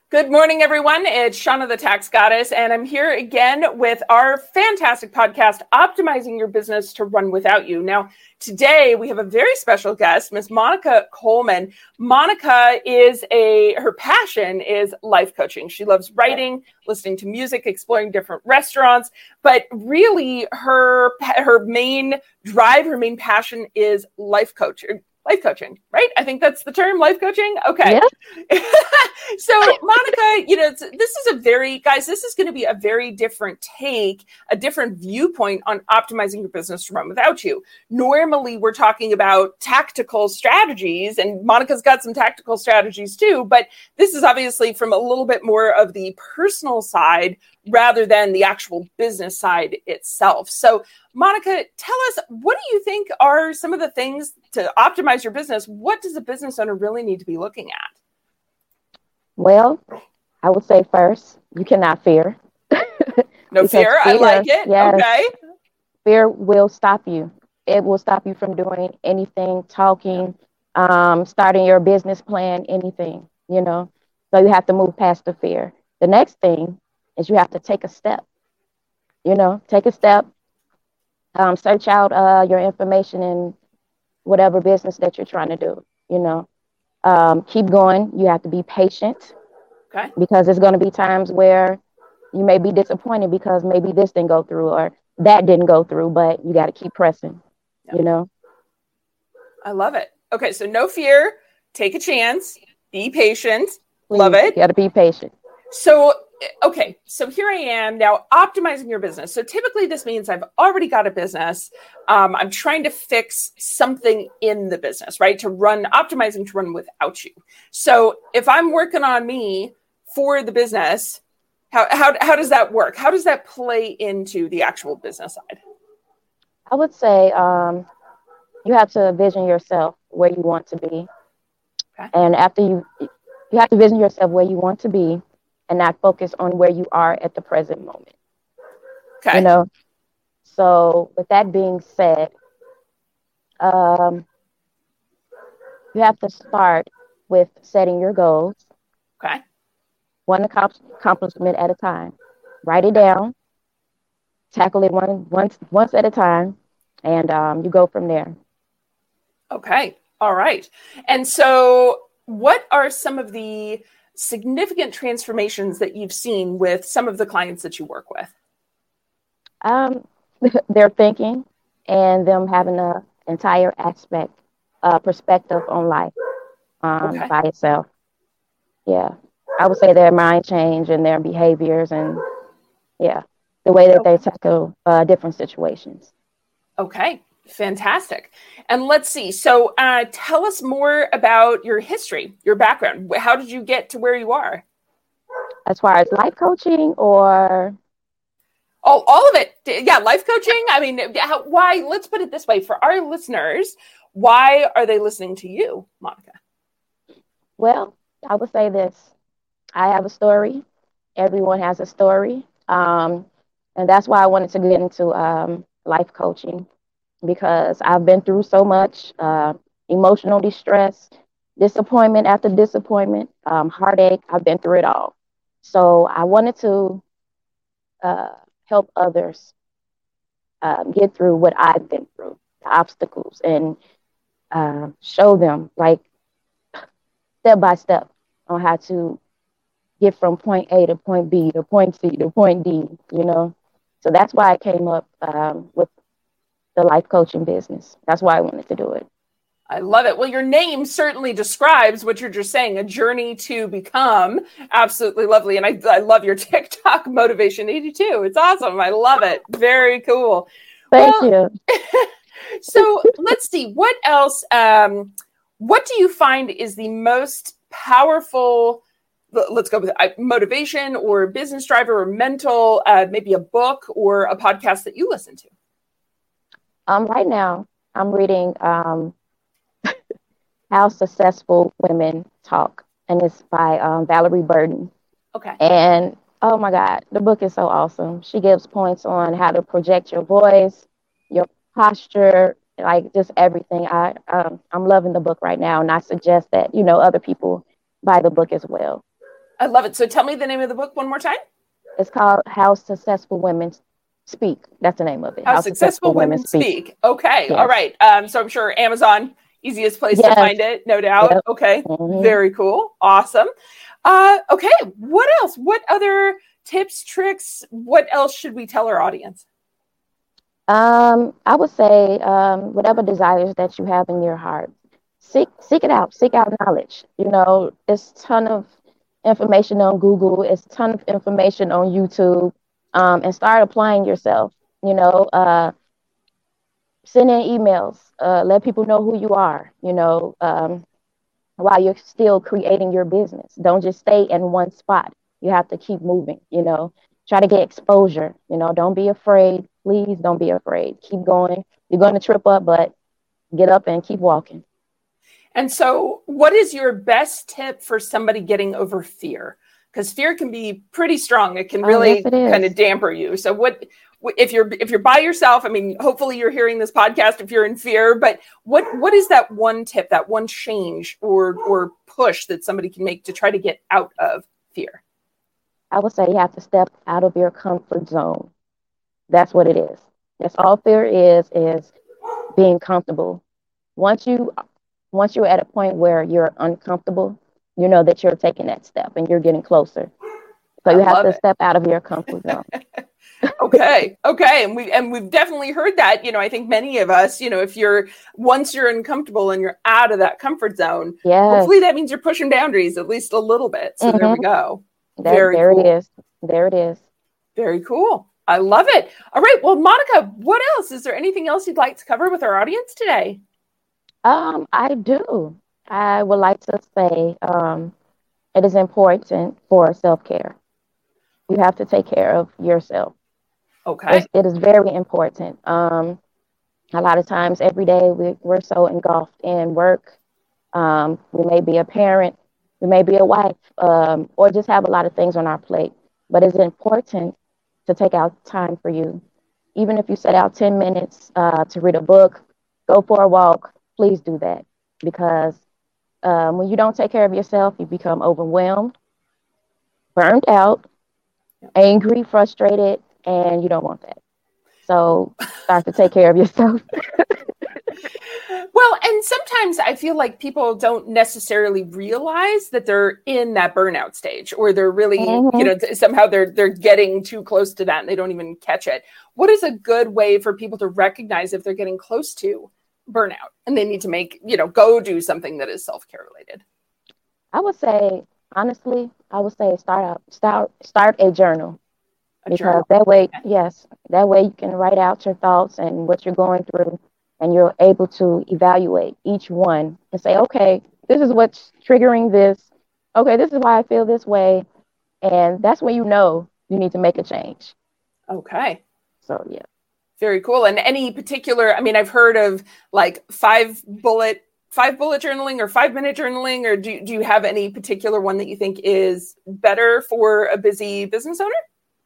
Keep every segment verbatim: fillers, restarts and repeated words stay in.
Good morning, everyone. It's Shauna the Tax Goddess, and I'm here again with our fantastic podcast, Optimizing Your Business to Run Without You. Now, today we have a very special guest, Miss Monica Coleman. Monica is a, her passion is life coaching. She loves writing, listening to music, exploring different restaurants, but really her, her main drive, her main passion is life coaching. Life coaching, right? I think that's the term, life coaching. Okay. Yeah. So Monica, you know, this is a very, guys, this is going to be a very different take, a different viewpoint on optimizing your business to run without you. Normally we're talking about tactical strategies, and Monica's got some tactical strategies too, but this is obviously from a little bit more of the personal side rather than the actual business side itself. So Monica, tell us, what do you think are some of the things to optimize your business? What does a business owner really need to be looking at? Well, I would say first, you cannot fear. No fear, fear, I like it. Yes, okay. Fear will stop you. It will stop you from doing anything, talking, um, starting your business plan, anything, you know. So you have to move past the fear. The next thing is you have to take a step, you know, take a step, um, search out uh, your information in whatever business that you're trying to do, you know. Um, keep going. You have to be patient. Okay. Because there's going to be times where you may be disappointed because maybe this didn't go through or that didn't go through, but you got to keep pressing, yep. you know? I love it. Okay. So no fear, take a chance, be patient. Please, love it. You got to be patient. So, okay. So here I am now optimizing your business. So typically this means I've already got a business. Um, I'm trying to fix something in the business, right? To run, optimizing to run without you. So if I'm working on me for the business, how, how, how does that work? How does that play into the actual business side? I would say um, you have to vision yourself where you want to be. Okay. And after you, you have to vision yourself where you want to be and not focus on where you are at the present moment. Okay. You know, so with that being said, um, you have to start with setting your goals. Okay. One accomplishment at a time. Write it down, tackle it one once once at a time, and um, you go from there. Okay. All right. And so what are some of the significant transformations that you've seen with some of the clients that you work with? Um, their thinking and them having an entire aspect, uh, perspective on life um, okay. by itself. Yeah. I would say their mind change and their behaviors and, yeah, the way that okay. they tackle uh, different situations. Okay, fantastic. And let's see. So uh, tell us more about your history, your background. How did you get to where you are? As far as life coaching or? Oh, all of it. Yeah, life coaching. I mean, how, why? Let's put it this way. For our listeners, why are they listening to you, Monica? Well, I would say this. I have a story. Everyone has a story. Um, and that's why I wanted to get into um, life coaching, because I've been through so much uh, emotional distress, disappointment after disappointment, um, heartache. I've been through it all. So I wanted to uh, help others uh, get through what I've been through, the obstacles, and uh, show them, like, step by step on how to get from point A to point B to point C to point D, you know. So that's why I came up um, with the life coaching business. That's why I wanted to do it. I love it. Well, your name certainly describes what you're just saying, a journey to become. Absolutely lovely. And I, I love your TikTok, Motivation eighty-two. It's awesome. I love it. Very cool. Thank well, you. So let's see. What else? Um, what do you find is the most powerful, let's go with motivation or business driver or mental, uh, maybe a book or a podcast that you listen to? Um, right now, I'm reading um, How Successful Women Talk, and it's by um, Valerie Burton. Okay. And oh my God, the book is so awesome. She gives points on how to project your voice, your posture, like just everything. I um, I'm loving the book right now, and I suggest that you know other people buy the book as well. I love it. So tell me the name of the book one more time. It's called How Successful Women Speak. That's the name of it. How, How Successful, Successful Women, Women Speak. Speak. Okay. Yes. All right. Um, so I'm sure Amazon, easiest place yes. to find it, no doubt. Yep. Okay. Mm-hmm. Very cool. Awesome. Uh, okay. What else? What other tips, tricks? What else should we tell our audience? Um, I would say um, whatever desires that you have in your heart, seek seek it out. Seek out knowledge. You know, there's a ton of information on Google. It's a ton of information on YouTube. Um, and start applying yourself. You know, uh, send in emails. Uh, let people know who you are. You know, um, while you're still creating your business. Don't just stay in one spot. You have to keep moving. You know, try to get exposure. You know, don't be afraid. Please don't be afraid. Keep going. You're going to trip up, but get up and keep walking. And so what is your best tip for somebody getting over fear? Because fear can be pretty strong. It can really oh, yes, kind of damper you. So what if you're if you're by yourself? I mean, hopefully you're hearing this podcast if you're in fear. But what what is that one tip, that one change or or push that somebody can make to try to get out of fear? I would say you have to step out of your comfort zone. That's what it is. That's all fear is, is being comfortable. Once you once you're at a point where you're uncomfortable, you know that you're taking that step and you're getting closer. So you I have to it. step out of your comfort zone. okay. Okay. And we, and we've definitely heard that, you know, I think many of us, you know, if you're, once you're uncomfortable and you're out of that comfort zone, yes. hopefully that means you're pushing boundaries at least a little bit. So mm-hmm. there we go. That, Very there cool. it is. There it is. Very cool. I love it. All right. Well, Monica, what else? Is there anything else you'd like to cover with our audience today? Um, I do. I would like to say um, it is important for self-care. You have to take care of yourself. Okay. It's, it is very important. Um, a lot of times every day we, we're so engulfed in work. Um, we may be a parent, we may be a wife, um, or just have a lot of things on our plate. But it's important to take out time for you. Even if you set out ten minutes uh, to read a book, go for a walk, please do that. Because um, when you don't take care of yourself, you become overwhelmed, burned out, angry, frustrated, and you don't want that. So start to take care of yourself. Well, and sometimes I feel like people don't necessarily realize that they're in that burnout stage, or they're really, mm-hmm. you know, somehow they're they're getting too close to that and they don't even catch it. What is a good way for people to recognize if they're getting close to burnout and they need to make, you know, go do something that is self-care related? I would say, honestly, I would say start out, start, start a journal. A because journal. that way, okay. yes, that way you can write out your thoughts and what you're going through, and you're able to evaluate each one and say, okay, this is what's triggering this. Okay, this is why I feel this way. And that's when you know you need to make a change. Okay. So, yeah. Very cool. And any particular, I mean, I've heard of like five bullet, five bullet journaling or five minute journaling, or do, do you have any particular one that you think is better for a busy business owner?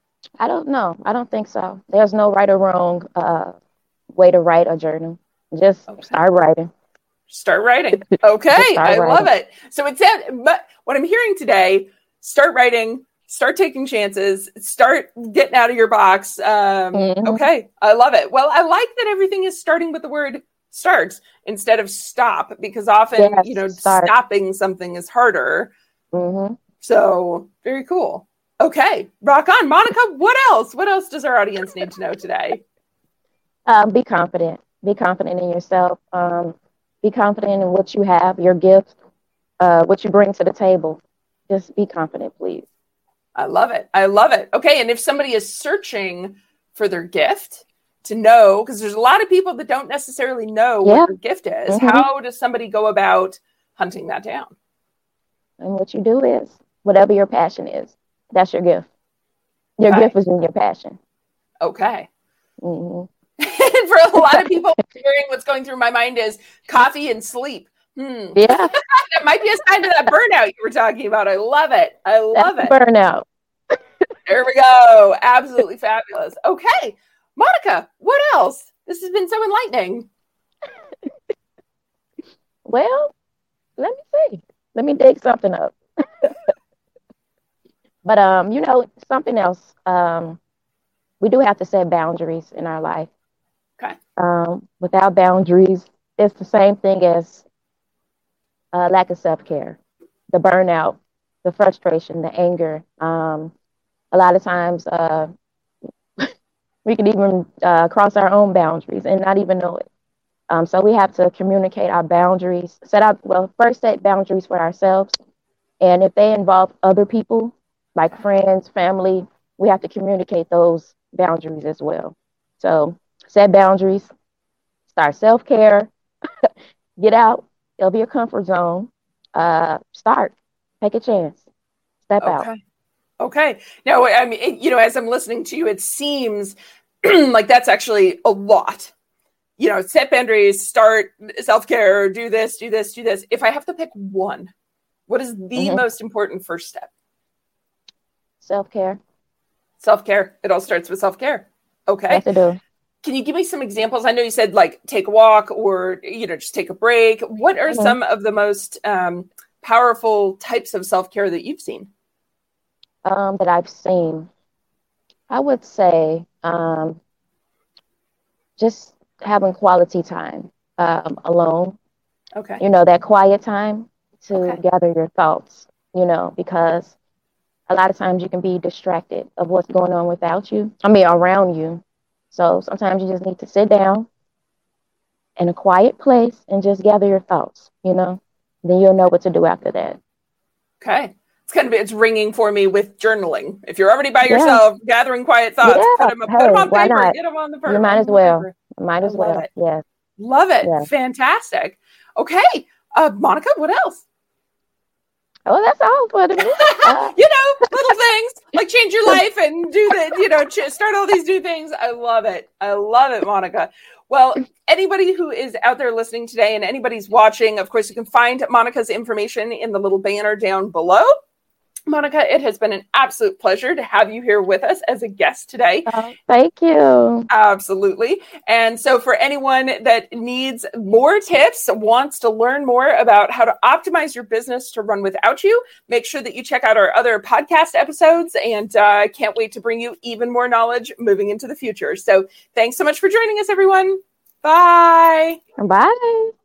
I don't know. I don't think so. There's no right or wrong uh, way to write a journal. Just okay. start writing. Start writing. Okay. start I writing. Love it. So it said, but what I'm hearing today, start writing, start taking chances, start getting out of your box. Um, mm-hmm. Okay. I love it. Well, I like that everything is starting with the word start instead of stop, because often, yes, you know, start. stopping something is harder. Mm-hmm. So very cool. Okay. Rock on. Monica, what else? What else does our audience need to know today? Um, be confident. Be confident in yourself. Um, be confident in what you have, your gift, uh, what you bring to the table. Just be confident, please. I love it. I love it. Okay. And if somebody is searching for their gift to know, because there's a lot of people that don't necessarily know yeah. what their gift is, mm-hmm. how does somebody go about hunting that down? And what you do is, whatever your passion is, that's your gift. Your okay. gift is in your passion. Okay. Mm-hmm. And for a lot of people, hearing what's going through my mind is coffee and sleep. Hmm. Yeah. That might be a sign of that burnout you were talking about. I love it. I love That's it. Burnout. There we go. Absolutely fabulous. Okay. Monica, what else? This has been so enlightening. Well, let me see. Let me dig something up. But um, you know, something else. Um, we do have to set boundaries in our life. Okay. Um, without boundaries, it's the same thing as uh, lack of self care, the burnout, the frustration, the anger. Um, a lot of times, uh, we can even uh, cross our own boundaries and not even know it. Um, so we have to communicate our boundaries, set up, well, first set boundaries for ourselves. And if they involve other people, like friends, family, we have to communicate those boundaries as well. So set boundaries, start self care, get out of your comfort zone, uh, start, take a chance, step out. Okay. Okay. Now, I mean, it, you know, as I'm listening to you, it seems like that's actually a lot. You know, set boundaries, start self care, do this, do this, do this. If I have to pick one, what is the Mm-hmm. most important first step? Self care. Self care. It all starts with self care. Okay. Yes, I do. Can you give me some examples? I know you said like take a walk or, you know, just take a break. What are Mm-hmm. some of the most um, powerful types of self care that you've seen? Um, that I've seen, I would say, um, just having quality time um, alone. Okay. You know, that quiet time to Okay. gather your thoughts. You know, because a lot of times you can be distracted of what's going on without you. I mean, around you. So sometimes you just need to sit down in a quiet place and just gather your thoughts. You know, then you'll know what to do after that. Okay. It's kind of, it's ringing for me with journaling. If you're already by Yeah, yourself, gathering quiet thoughts, put yeah. them, put them Hey, on why paper, not? get them on the, You per- might on as the well. paper. Might I as love well. it. Yes, Love it. yes. Fantastic. Okay. Uh, Monica, what else? Oh, that's all for the minute. Uh, You know, little things like change your life and do the, you know, ch- start all these new things. I love it. I love it, Monica. Well, anybody who is out there listening today and anybody's watching, of course, you can find Monica's information in the little banner down below. Monica, it has been an absolute pleasure to have you here with us as a guest today. oh, thank you. Absolutely. And so for anyone that needs more tips, wants to learn more about how to optimize your business to run without you, make sure that you check out our other podcast episodes, and I uh, can't wait to bring you even more knowledge moving into the future. So thanks so much for joining us, everyone. Bye. Bye.